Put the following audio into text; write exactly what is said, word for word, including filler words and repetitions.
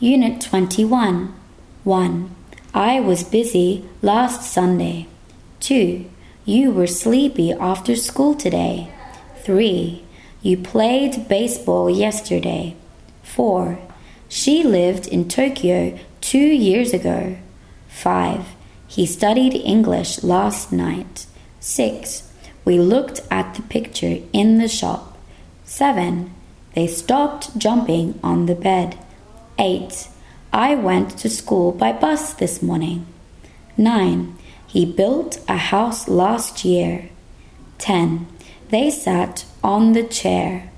Unit twenty-one. one. I was busy last Sunday. two. You were sleepy after school today. three. You played baseball yesterday. four. She lived in Tokyo two years ago. five. He studied English last night. six. We looked at the picture in the shop. seven. They stopped jumping on the bed. eight. I went to school by bus this morning. nine. He built a house last year. ten. They sat on the chair.